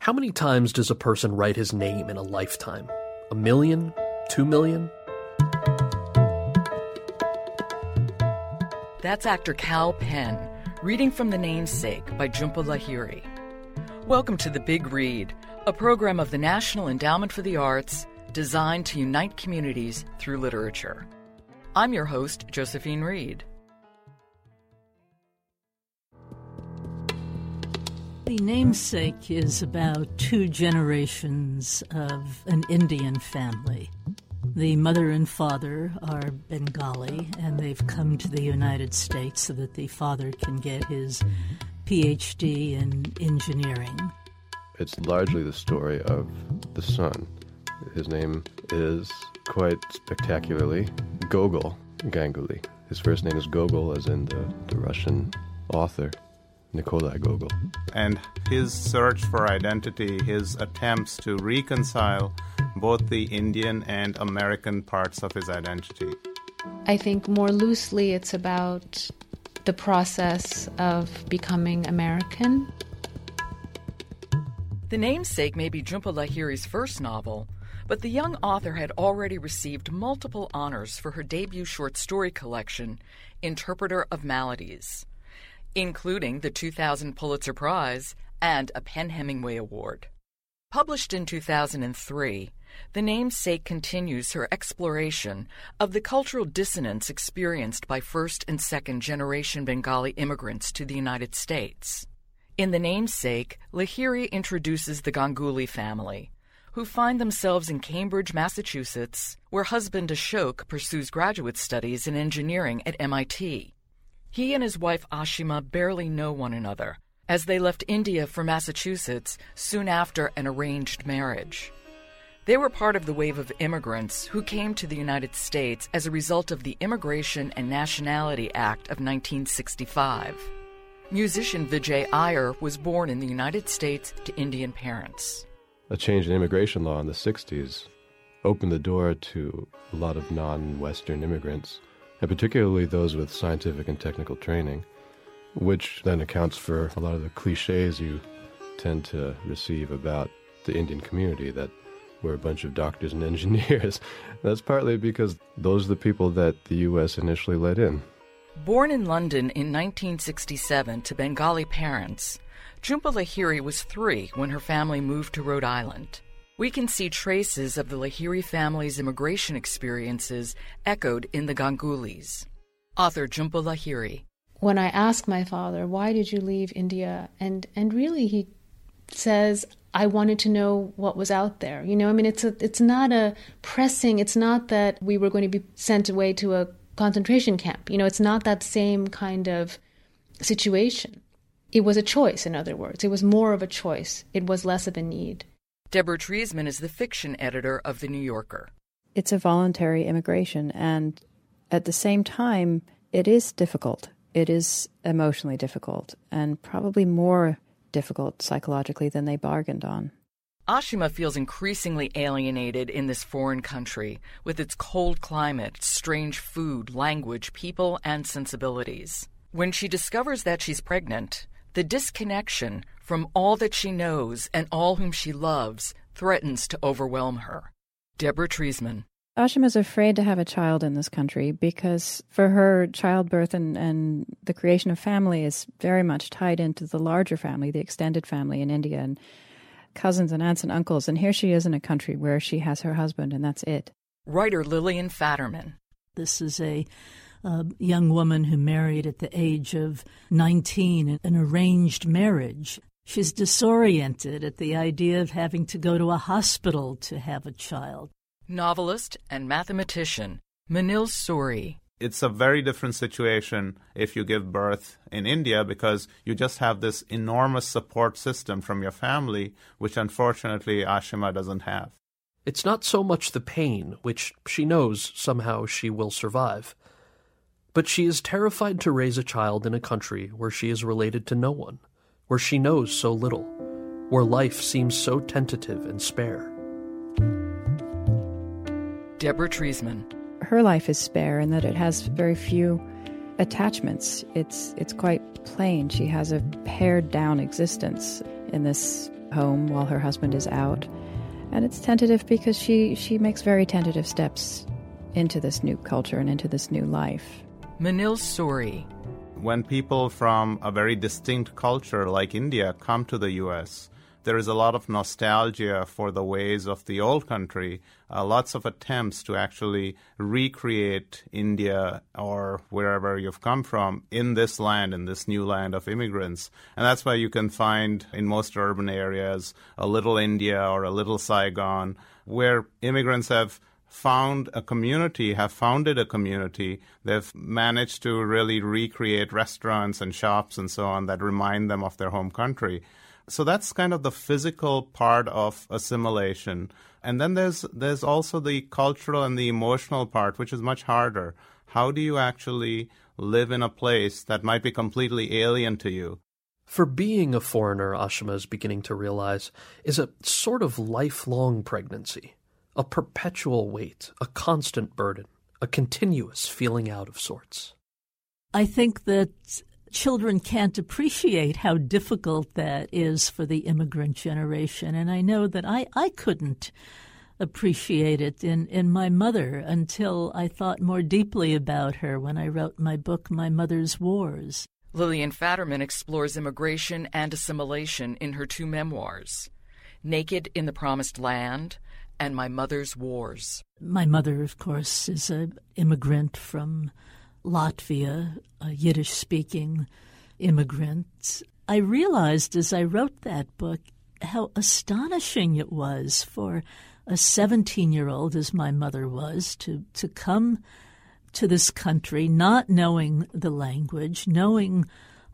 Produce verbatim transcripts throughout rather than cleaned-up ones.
How many times does a person write his name in a lifetime? A million? Two million? That's actor Kal Penn, reading from The Namesake by Jhumpa Lahiri. Welcome to The Big Read, a program of the National Endowment for the Arts designed to unite communities through literature. I'm your host, Josephine Reed. The Namesake is about two generations of an Indian family. The mother and father are Bengali, and they've come to the United States so that the father can get his P H D in engineering. It's largely the story of the son. His name is, quite spectacularly, Gogol Ganguly. His first name is Gogol, as in the, the Russian author, Nikolai Gogol. And his search for identity, his attempts to reconcile both the Indian and American parts of his identity. I think more loosely it's about the process of becoming American. The Namesake may be Jhumpa Lahiri's first novel, but the young author had already received multiple honors for her debut short story collection, Interpreter of Maladies, including the two thousand Pulitzer Prize and a PEN Hemingway Award. Published in two thousand three, The Namesake continues her exploration of the cultural dissonance experienced by first- and second-generation Bengali immigrants to the United States. In The Namesake, Lahiri introduces the Ganguly family, who find themselves in Cambridge, Massachusetts, where husband Ashok pursues graduate studies in engineering at M I T. He and his wife Ashima barely know one another, as they left India for Massachusetts soon after an arranged marriage. They were part of the wave of immigrants who came to the United States as a result of the Immigration and Nationality Act of nineteen sixty-five. Musician Vijay Iyer was born in the United States to Indian parents. A change in immigration law in the sixties opened the door to a lot of non-Western immigrants, and particularly those with scientific and technical training, which then accounts for a lot of the cliches you tend to receive about the Indian community, that we're a bunch of doctors and engineers. That's partly because those are the people that the U S initially let in. Born in London in nineteen sixty-seven to Bengali parents, Jhumpa Lahiri was three when her family moved to Rhode Island. We can see traces of the Lahiri family's immigration experiences echoed in the Gangulys. Author Jhumpa Lahiri. When I ask my father, why did you leave India? And and really he says, I wanted to know what was out there. You know, I mean, it's a, it's not a pressing, it's not that we were going to be sent away to a concentration camp. You know, it's not that same kind of situation. It was a choice, in other words. It was more of a choice. It was less of a need. Deborah Treisman is the fiction editor of The New Yorker. It's a voluntary immigration, and at the same time, it is difficult. It is emotionally difficult, and probably more difficult psychologically than they bargained on. Ashima feels increasingly alienated in this foreign country, with its cold climate, strange food, language, people, and sensibilities. When she discovers that she's pregnant, the disconnection from all that she knows and all whom she loves threatens to overwhelm her. Deborah Treisman. Ashima's afraid to have a child in this country because for her, childbirth and, and the creation of family is very much tied into the larger family, the extended family in India, and cousins and aunts and uncles. And here she is in a country where she has her husband, and that's it. Writer Lillian Fatterman. This is a uh, young woman who married at the age of nineteen, an arranged marriage. She's disoriented at the idea of having to go to a hospital to have a child. Novelist and mathematician Manil Suri. It's a very different situation if you give birth in India because you just have this enormous support system from your family, which unfortunately Ashima doesn't have. It's not so much the pain, which she knows somehow she will survive, but she is terrified to raise a child in a country where she is related to no one, where she knows so little, where life seems so tentative and spare. Deborah Treisman. Her life is spare in that it has very few attachments. It's it's quite plain. She has a pared down existence in this home while her husband is out. And it's tentative because she, she makes very tentative steps into this new culture and into this new life. Manil Suri. When people from a very distinct culture like India come to the U S, there is a lot of nostalgia for the ways of the old country, uh, lots of attempts to actually recreate India or wherever you've come from in this land, in this new land of immigrants. And that's why you can find in most urban areas a little India or a little Saigon, where immigrants have found a community, have founded a community. They've managed to really recreate restaurants and shops and so on that remind them of their home country. So that's kind of the physical part of assimilation. And then there's there's also the cultural and the emotional part, which is much harder. How do you actually live in a place that might be completely alien to you? For being a foreigner, Ashima is beginning to realize, is a sort of lifelong pregnancy, a perpetual weight, a constant burden, a continuous feeling out of sorts. I think that children can't appreciate how difficult that is for the immigrant generation. And I know that I, I couldn't appreciate it in, in my mother until I thought more deeply about her when I wrote my book, My Mother's Wars. Lillian Fatterman explores immigration and assimilation in her two memoirs, Naked in the Promised Land and My Mother's Wars. My mother, of course, is an immigrant from Latvia, a Yiddish-speaking immigrant. I realized as I wrote that book how astonishing it was for a seventeen-year-old, as my mother was, to, to come to this country not knowing the language, knowing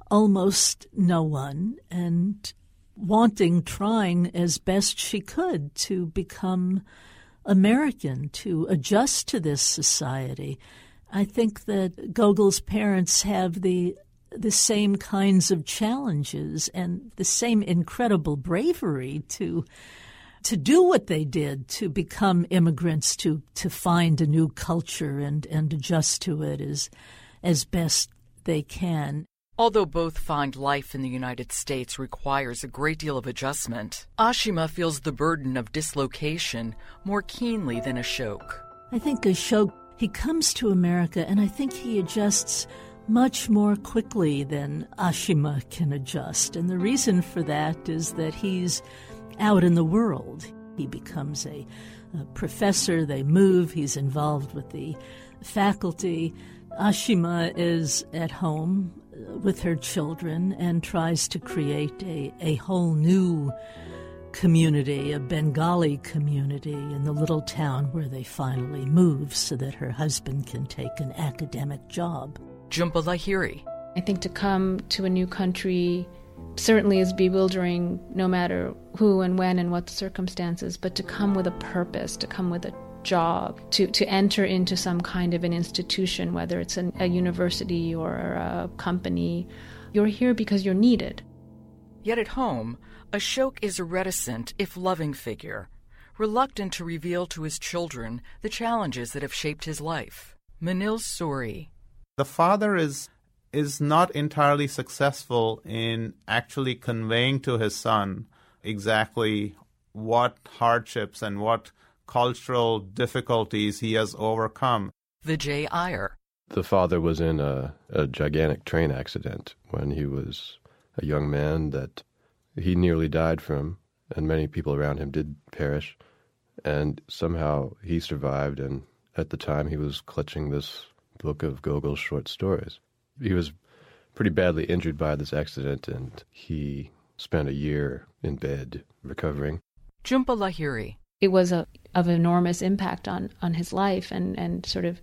almost no one, and wanting, trying as best she could to become American, to adjust to this society. I think that Gogol's parents have the the same kinds of challenges and the same incredible bravery to to do what they did, to become immigrants, to to find a new culture and, and adjust to it as as best they can. Although both find life in the United States requires a great deal of adjustment, Ashima feels the burden of dislocation more keenly than Ashok. I think Ashok, he comes to America, and I think he adjusts much more quickly than Ashima can adjust. And the reason for that is that he's out in the world. He becomes a, a professor, they move, he's involved with the faculty. Ashima is at home with her children and tries to create a, a whole new community, a Bengali community in the little town where they finally move so that her husband can take an academic job. Jhumpa Lahiri. I think to come to a new country certainly is bewildering no matter who and when and what the circumstances, but to come with a purpose, to come with a job, to, to enter into some kind of an institution, whether it's an, a university or a company, you're here because you're needed. Yet at home, Ashok is a reticent, if loving figure, reluctant to reveal to his children the challenges that have shaped his life. Manil Suri. The father is is not entirely successful in actually conveying to his son exactly what hardships and what cultural difficulties he has overcome. Vijay Iyer. The father was in a, a gigantic train accident when he was a young man that he nearly died from, and many people around him did perish, and somehow he survived, and at the time he was clutching this book of Gogol's short stories. He was pretty badly injured by this accident, and he spent a year in bed recovering. Jhumpa Lahiri. It was a, of enormous impact on, on his life and, and sort of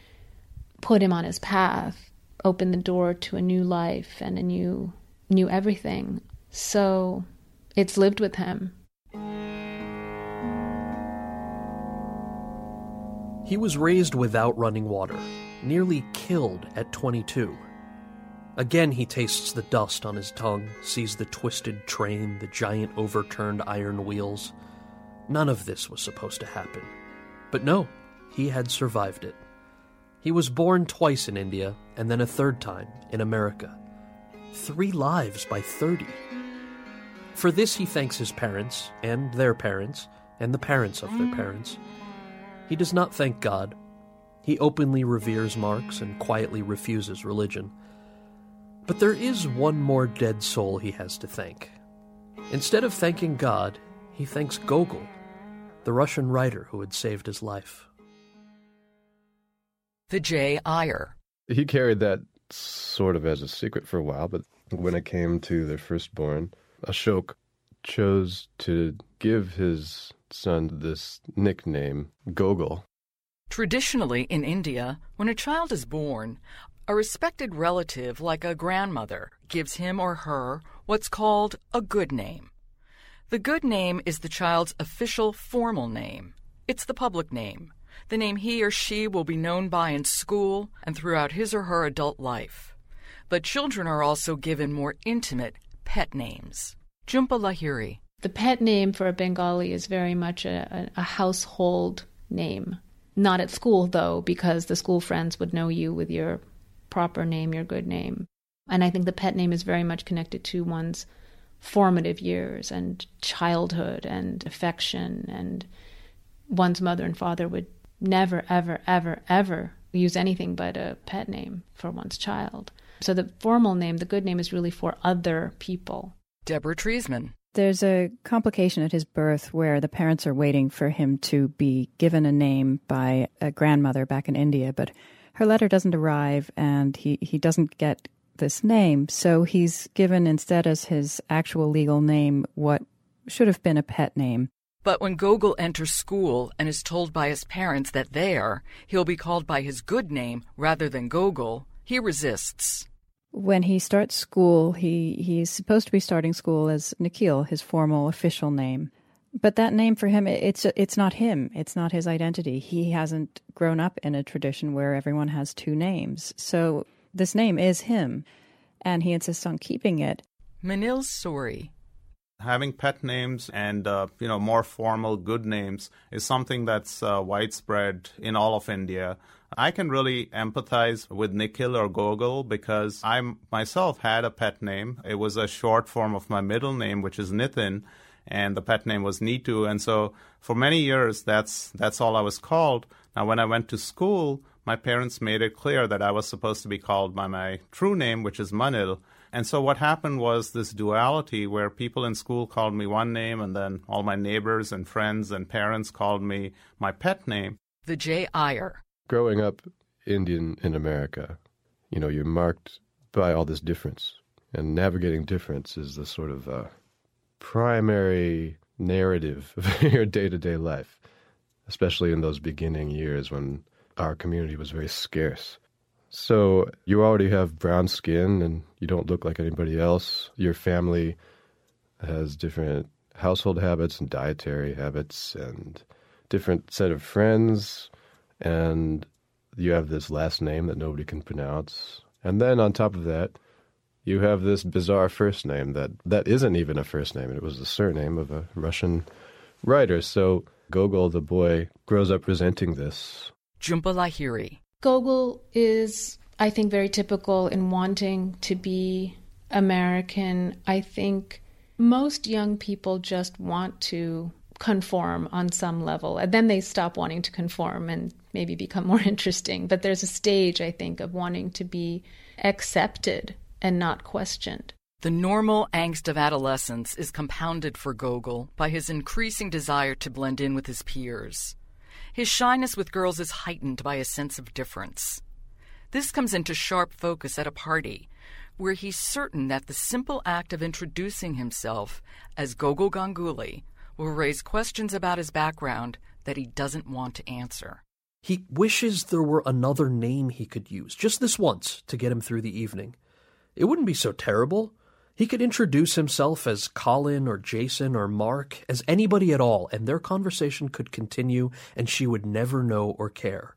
put him on his path, opened the door to a new life and a new new everything. So it's lived with him. He was raised without running water, nearly killed at twenty-two. Again he tastes the dust on his tongue, sees the twisted train, the giant overturned iron wheels. None of this was supposed to happen. But no, he had survived it. He was born twice in India, and then a third time in America. Three lives by thirty. For this he thanks his parents, and their parents, and the parents of their parents. He does not thank God. He openly reveres Marx and quietly refuses religion. But there is one more dead soul he has to thank. Instead of thanking God, he thanks Gogol, the Russian writer who had saved his life. The J. Iyer. He carried that sort of as a secret for a while, but when it came to their firstborn, Ashok chose to give his son this nickname, Gogol. Traditionally in India, when a child is born, a respected relative like a grandmother gives him or her what's called a good name. The good name is the child's official formal name. It's the public name, the name he or she will be known by in school and throughout his or her adult life. But children are also given more intimate pet names. Jhumpa Lahiri. The pet name for a Bengali is very much a, a, a household name. Not at school, though, because the school friends would know you with your proper name, your good name. And I think the pet name is very much connected to one's formative years and childhood and affection. And one's mother and father would never, ever, ever, ever use anything but a pet name for one's child. So the formal name, the good name, is really for other people. Deborah Treisman. There's a complication at his birth where the parents are waiting for him to be given a name by a grandmother back in India, but her letter doesn't arrive and he, he doesn't get this name. So he's given instead as his actual legal name what should have been a pet name. But when Gogol enters school and is told by his parents that there he'll be called by his good name rather than Gogol, he resists. When he starts school, he, he's supposed to be starting school as Nikhil, his formal official name. But that name for him, it's it's not him. It's not his identity. He hasn't grown up in a tradition where everyone has two names. So this name is him, and he insists on keeping it. Manil Suri. Having pet names and uh, you know more formal good names is something that's uh, widespread in all of India. I can really empathize with Nikhil or Gogol because I myself had a pet name. It was a short form of my middle name, which is Nitin, and the pet name was Neetu. And so for many years, that's that's all I was called. Now, when I went to school, my parents made it clear that I was supposed to be called by my true name, which is Manil. And so what happened was this duality where people in school called me one name and then all my neighbors and friends and parents called me my pet name. The J. Iyer. Growing up Indian in America, you know, you're marked by all this difference. And navigating difference is the sort of uh, primary narrative of your day-to-day life, especially in those beginning years when our community was very scarce. So you already have brown skin and you don't look like anybody else. Your family has different household habits and dietary habits and different set of friends. And you have this last name that nobody can pronounce. And then on top of that, you have this bizarre first name that, that isn't even a first name. It was the surname of a Russian writer. So Gogol, the boy, grows up resenting this. Jhumpa Lahiri. Gogol is, I think, very typical in wanting to be American. I think most young people just want to conform on some level, and then they stop wanting to conform and maybe become more interesting. But there's a stage, I think, of wanting to be accepted and not questioned. The normal angst of adolescence is compounded for Gogol by his increasing desire to blend in with his peers. His shyness with girls is heightened by a sense of difference. This comes into sharp focus at a party, where he's certain that the simple act of introducing himself as Gogol Ganguly will raise questions about his background that he doesn't want to answer. He wishes there were another name he could use, just this once, to get him through the evening. It wouldn't be so terrible. He could introduce himself as Colin or Jason or Mark, as anybody at all, and their conversation could continue and she would never know or care.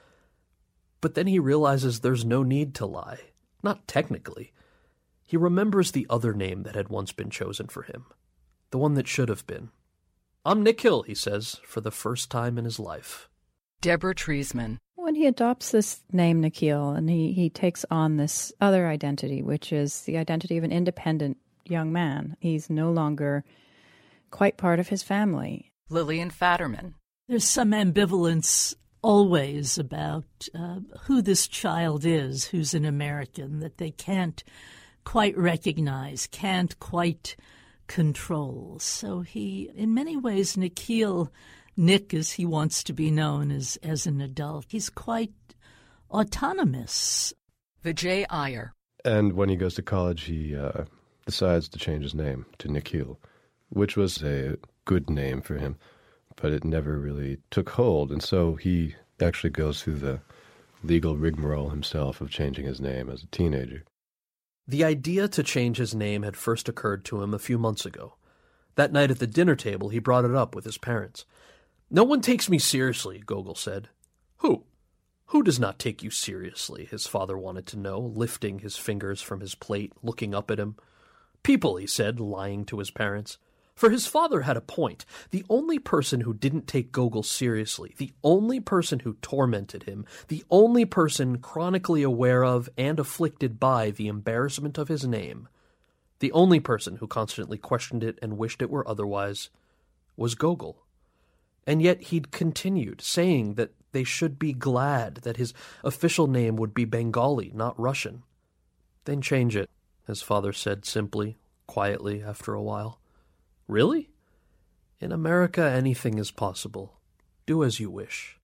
But then he realizes there's no need to lie. Not technically. He remembers the other name that had once been chosen for him. The one that should have been. I'm Nikhil, he says, for the first time in his life. Deborah Treisman. When he adopts this name Nikhil and he, he takes on this other identity, which is the identity of an independent young man. He's no longer quite part of his family. Lillian Fatterman. There's some ambivalence always about uh, who this child is, who's an American, that they can't quite recognize, can't quite control. So he, in many ways, Nikhil, Nick as he wants to be known as, as an adult, he's quite autonomous. Vijay Iyer. And when he goes to college, he uh, decides to change his name to Nikhil, which was a good name for him, but it never really took hold. And so he actually goes through the legal rigmarole himself of changing his name as a teenager. The idea to change his name had first occurred to him a few months ago. That night at the dinner table, he brought it up with his parents. "No one takes me seriously," Gogol said. "Who? Who does not take you seriously?" his father wanted to know, lifting his fingers from his plate, looking up at him. "People," he said, lying to his parents. For his father had a point. The only person who didn't take Gogol seriously, the only person who tormented him, the only person chronically aware of and afflicted by the embarrassment of his name, the only person who constantly questioned it and wished it were otherwise, was Gogol. And yet he'd continued, saying that they should be glad that his official name would be Bengali, not Russian. "Then change it," his father said simply, quietly, after a while. "Really? In America, anything is possible. Do as you wish."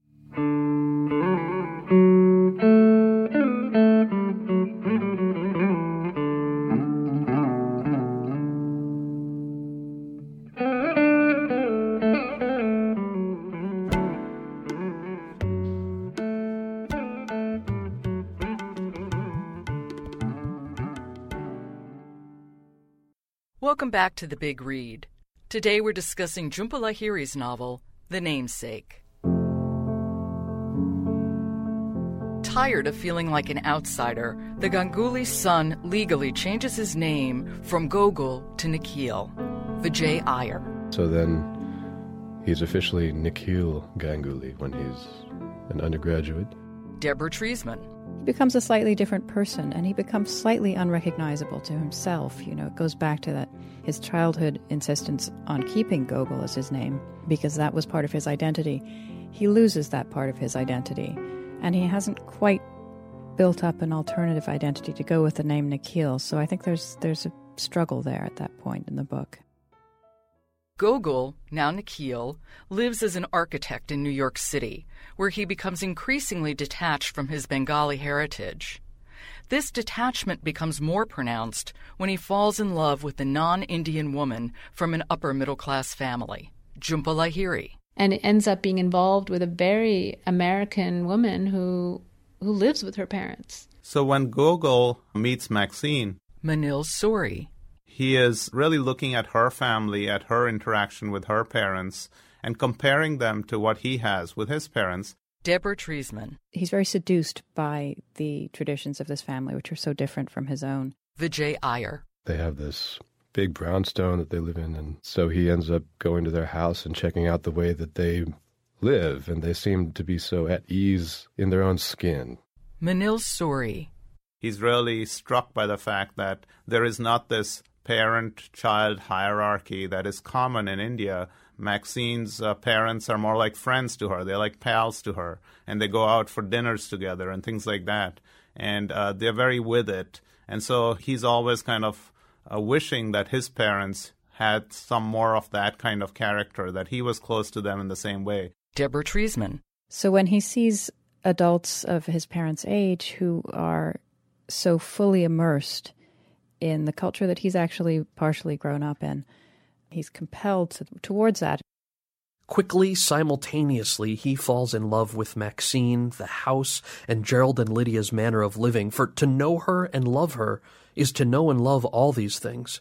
Welcome back to The Big Read. Today we're discussing Jhumpa Lahiri's novel, The Namesake. Tired of feeling like an outsider, the Ganguly son legally changes his name from Gogol to Nikhil. Vijay Iyer. So then he's officially Nikhil Ganguly when he's an undergraduate. Deborah Treisman. He becomes a slightly different person, and he becomes slightly unrecognizable to himself. You know, it goes back to that his childhood insistence on keeping Gogol as his name, because that was part of his identity. He loses that part of his identity, and he hasn't quite built up an alternative identity to go with the name Nikhil. So I think there's there's a struggle there at that point in the book. Gogol, now Nikhil, lives as an architect in New York City, where he becomes increasingly detached from his Bengali heritage. This detachment becomes more pronounced when he falls in love with a non-Indian woman from an upper-middle-class family, Jhumpa Lahiri. And it ends up being involved with a very American woman who who lives with her parents. So when Gogol meets Maxine, Manil Suri. he is really looking at her family, at her interaction with her parents, and comparing them to what he has with his parents. Deborah Treisman. He's very seduced by the traditions of this family, which are so different from his own. Vijay Iyer. They have this big brownstone that they live in, and so he ends up going to their house and checking out the way that they live, and they seem to be so at ease in their own skin. Manil Suri. He's really struck by the fact that there is not this parent-child hierarchy that is common in India. Maxine's uh, parents are more like friends to her. They're like pals to her, and they go out for dinners together and things like that. And uh, they're very with it. And so he's always kind of uh, wishing that his parents had some more of that kind of character, that he was close to them in the same way. Deborah Treisman. So when he sees adults of his parents' age who are so fully immersed in the culture that he's actually partially grown up in, he's compelled to, towards that. Quickly, simultaneously, he falls in love with Maxine, the house, and Gerald and Lydia's manner of living, for to know her and love her is to know and love all these things.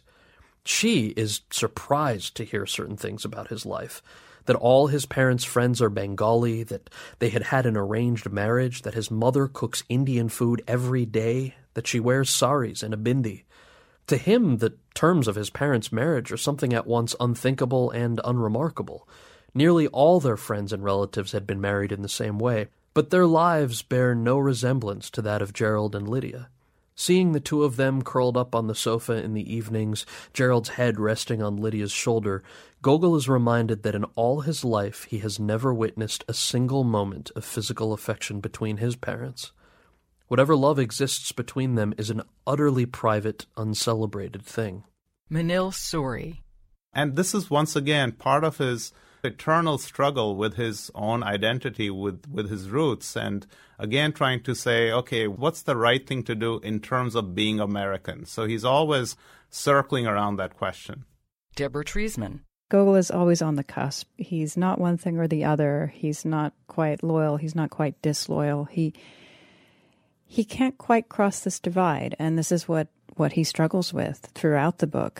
She is surprised to hear certain things about his life, that all his parents' friends are Bengali, that they had had an arranged marriage, that his mother cooks Indian food every day, that she wears saris and a bindi. To him, the terms of his parents' marriage are something at once unthinkable and unremarkable. Nearly all their friends and relatives had been married in the same way, but their lives bear no resemblance to that of Gerald and Lydia. Seeing the two of them curled up on the sofa in the evenings, Gerald's head resting on Lydia's shoulder, Gogol is reminded that in all his life he has never witnessed a single moment of physical affection between his parents. Whatever love exists between them is an utterly private, uncelebrated thing. Manil Suri. And this is once again part of his eternal struggle with his own identity, with, with his roots, and again trying to say, okay, what's the right thing to do in terms of being American? So he's always circling around that question. Deborah Treisman. Gogol is always on the cusp. He's not one thing or the other. He's not quite loyal. He's not quite disloyal. He he can't quite cross this divide, and this is what, what he struggles with throughout the book.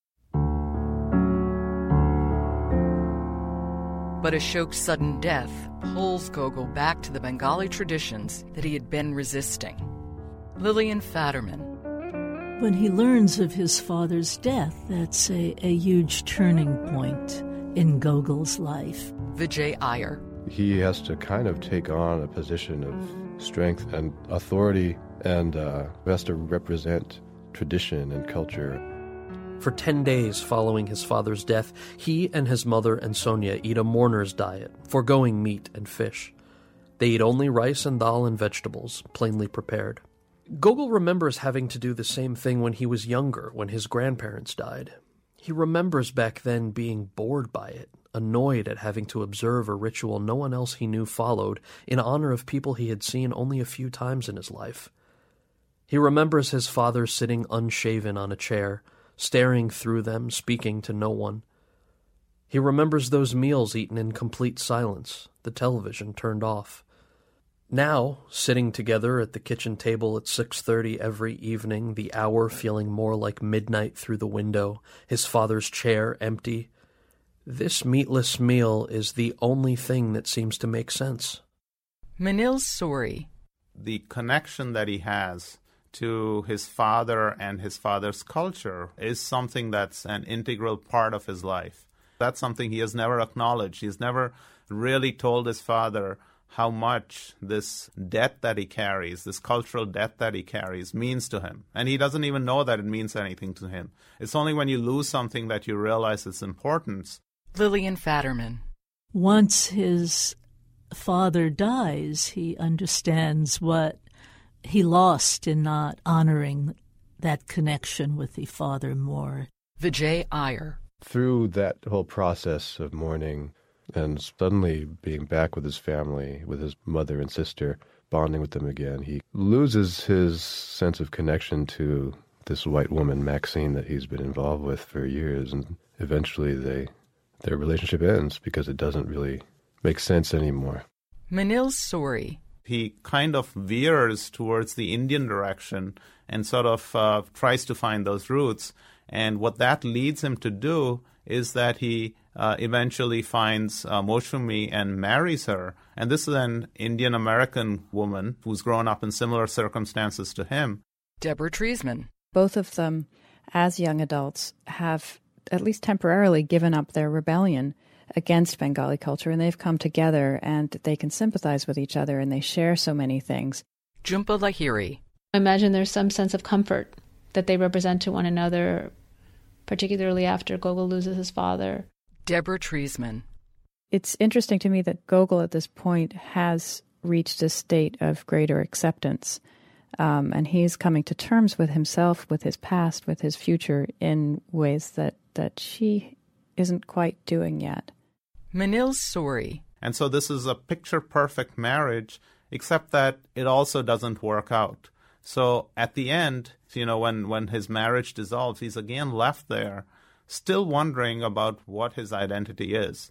But Ashok's sudden death pulls Gogol back to the Bengali traditions that he had been resisting. Lillian Fatterman. When he learns of his father's death, that's a, a huge turning point in Gogol's life. Vijay Iyer. He has to kind of take on a position of strength and authority, and uh, has to represent tradition and culture. For ten days following his father's death, he and his mother and Sonia eat a mourner's diet, foregoing meat and fish. They eat only rice and dal and vegetables, plainly prepared. Gogol remembers having to do the same thing when he was younger, when his grandparents died. He remembers back then being bored by it, annoyed at having to observe a ritual no one else he knew followed in honor of people he had seen only a few times in his life. He remembers his father sitting unshaven on a chair, staring through them, speaking to no one. He remembers those meals eaten in complete silence, the television turned off. Now, sitting together at the kitchen table at six thirty every evening, the hour feeling more like midnight through the window, his father's chair empty, this meatless meal is the only thing that seems to make sense. Manil Suri. The connection that he has to his father and his father's culture is something that's an integral part of his life. That's something he has never acknowledged. He's never really told his father how much this debt that he carries, this cultural debt that he carries, means to him. And he doesn't even know that it means anything to him. It's only when you lose something that you realize its importance. Lillian Fatterman. Once his father dies, he understands what he lost in not honoring that connection with the father more. Vijay Iyer. Through that whole process of mourning and suddenly being back with his family, with his mother and sister, bonding with them again, he loses his sense of connection to this white woman, Maxine, that he's been involved with for years, and eventually they their relationship ends because it doesn't really make sense anymore. Manil Suri. He kind of veers towards the Indian direction and sort of uh, tries to find those roots. And what that leads him to do is that he uh, eventually finds uh, Moushumi and marries her. And this is an Indian-American woman who's grown up in similar circumstances to him. Deborah Treisman. Both of them, as young adults, have at least temporarily given up their rebellion against Bengali culture, and they've come together and they can sympathize with each other and they share so many things. Jhumpa Lahiri. I imagine there's some sense of comfort that they represent to one another, particularly after Gogol loses his father. Deborah Treisman. It's interesting to me that Gogol at this point has reached a state of greater acceptance, um, and he's coming to terms with himself, with his past, with his future in ways that, that she isn't quite doing yet. Manil Suri. And so this is a picture-perfect marriage, except that it also doesn't work out. So at the end, you know, when, when his marriage dissolves, he's again left there, still wondering about what his identity is.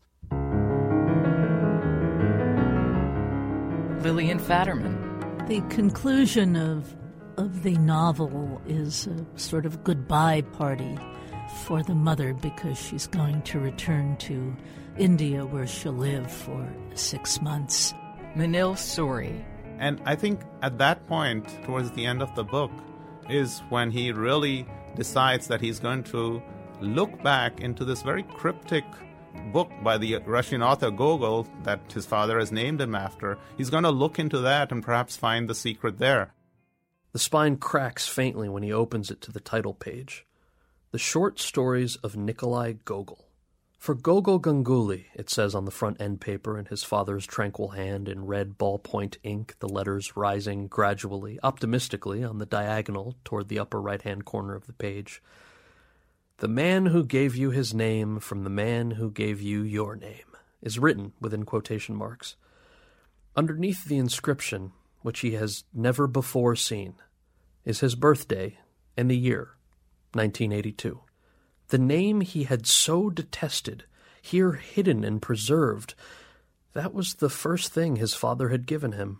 Lillian Fatterman. The conclusion of of the novel is a sort of goodbye party for the mother because she's going to return to India where she'll live for six months. Manil Suri. And I think at that point, towards the end of the book, is when he really decides that he's going to look back into this very cryptic book by the Russian author Gogol that his father has named him after. He's going to look into that and perhaps find the secret there. The spine cracks faintly when he opens it to the title page. The Short Stories of Nikolai Gogol. For Gogol Ganguly, it says on the front end paper in his father's tranquil hand in red ballpoint ink, the letters rising gradually, optimistically, on the diagonal toward the upper right-hand corner of the page. The man who gave you his name from the man who gave you your name is written within quotation marks. Underneath the inscription, which he has never before seen, is his birthday and the year, nineteen eighty-two. The name he had so detested, here hidden and preserved, that was the first thing his father had given him.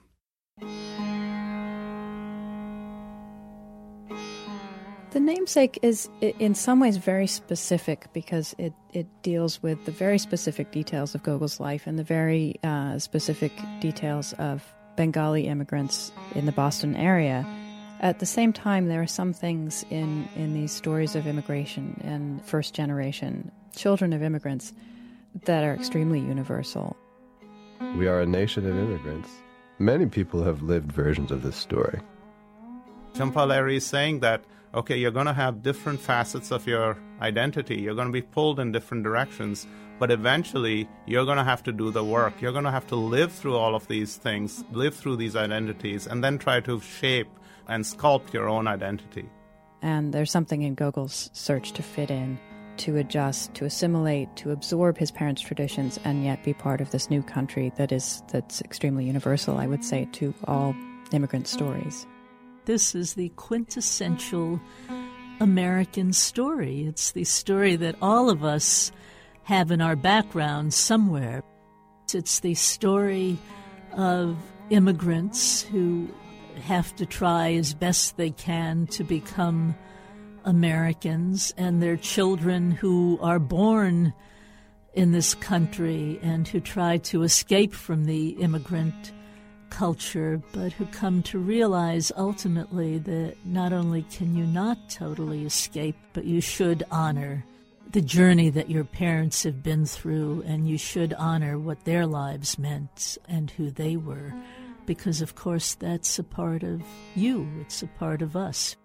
The namesake is, in some ways, very specific because it, it deals with the very specific details of Gogol's life and the very uh, specific details of Bengali immigrants in the Boston area. At the same time, there are some things in, in these stories of immigration and first generation children of immigrants that are extremely universal. We are a nation of immigrants. Many people have lived versions of this story. Jhumpa Lahiri is saying that, okay, you're going to have different facets of your identity. You're going to be pulled in different directions, but eventually you're going to have to do the work. You're going to have to live through all of these things, live through these identities, and then try to shape and sculpt your own identity. And there's something in Gogol's search to fit in, to adjust, to assimilate, to absorb his parents' traditions, and yet be part of this new country that is that's extremely universal, I would say, to all immigrant stories. This is the quintessential American story. It's the story that all of us have in our background somewhere. It's the story of immigrants who have to try as best they can to become Americans, and their children who are born in this country and who try to escape from the immigrant culture, but who come to realize ultimately that not only can you not totally escape, but you should honor the journey that your parents have been through, and you should honor what their lives meant and who they were. Because, of course, that's a part of you. It's a part of us.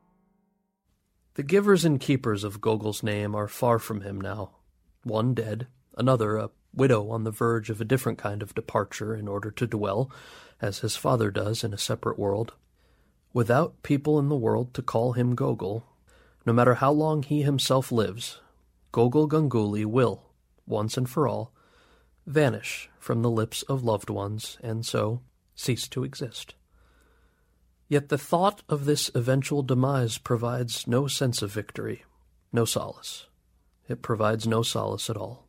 The givers and keepers of Gogol's name are far from him now. One dead, another a widow on the verge of a different kind of departure in order to dwell, as his father does, in a separate world. Without people in the world to call him Gogol, no matter how long he himself lives, Gogol Ganguly will, once and for all, vanish from the lips of loved ones, and so cease to exist. Yet the thought of this eventual demise provides no sense of victory, no solace. It provides no solace at all.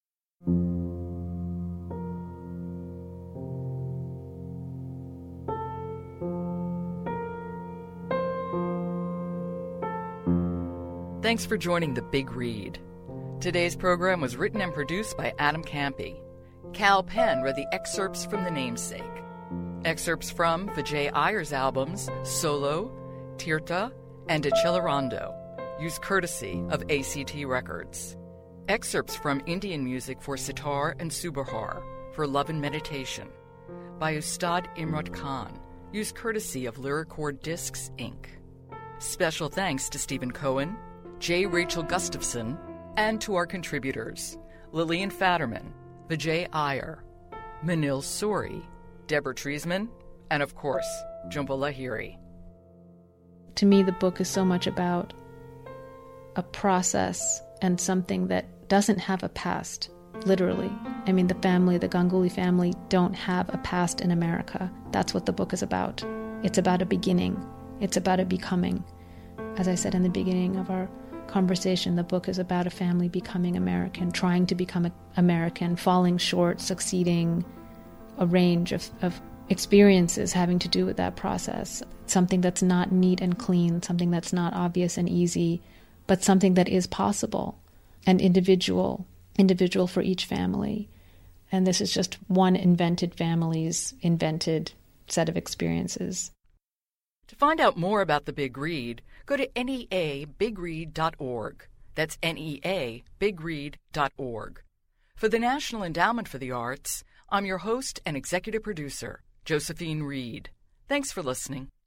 Thanks for joining The Big Read. Today's program was written and produced by Adam Campy. Cal Penn read the excerpts from The Namesake. Excerpts from Vijay Iyer's albums Solo, Tirtha, and Accelerando, used courtesy of A C T Records. Excerpts from Indian music for sitar and subahar, for love and meditation, by Ustad Imrat Khan, used courtesy of Lyricord Discs, Incorporated. Special thanks to Stephen Cohen, J. Rachel Gustafson, and to our contributors, Lillian Fatterman, Vijay Iyer, Manil Suri, Deborah Treisman, and of course, Jhumpa Lahiri. To me, the book is so much about a process and something that doesn't have a past, literally. I mean, the family, the Ganguly family, don't have a past in America. That's what the book is about. It's about a beginning. It's about a becoming. As I said in the beginning of our conversation, the book is about a family becoming American, trying to become American, falling short, succeeding, a range of, of experiences having to do with that process. Something that's not neat and clean, something that's not obvious and easy, but something that is possible and individual, individual for each family. And this is just one invented family's invented set of experiences. To find out more about The Big Read, go to N E A big read dot org. That's N E A big read dot org. For the National Endowment for the Arts, I'm your host and executive producer, Josephine Reed. Thanks for listening.